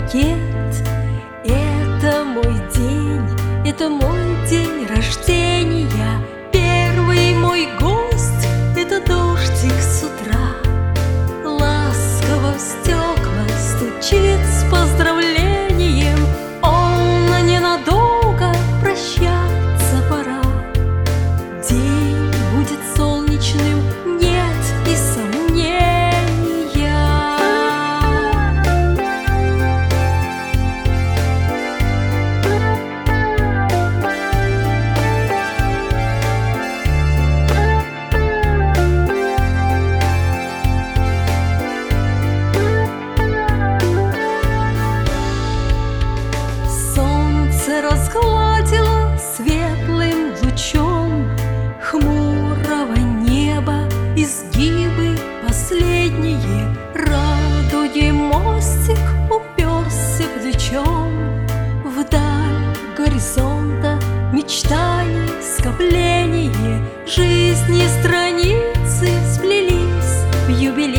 букет. Это мой день, это мой день рождения. Первый мой гость — это дождик с утра. Ласково в стекла стучит с поздравлением. Он ненадолго, прощаться пора. День будет солнечным, нет и сомнения. Разгладила светлым лучом хмурого неба изгибы последние. Радуги мостик уперся плечом вдаль горизонта, мечтаний скопление. Жизни страницы сплелись в юбилей.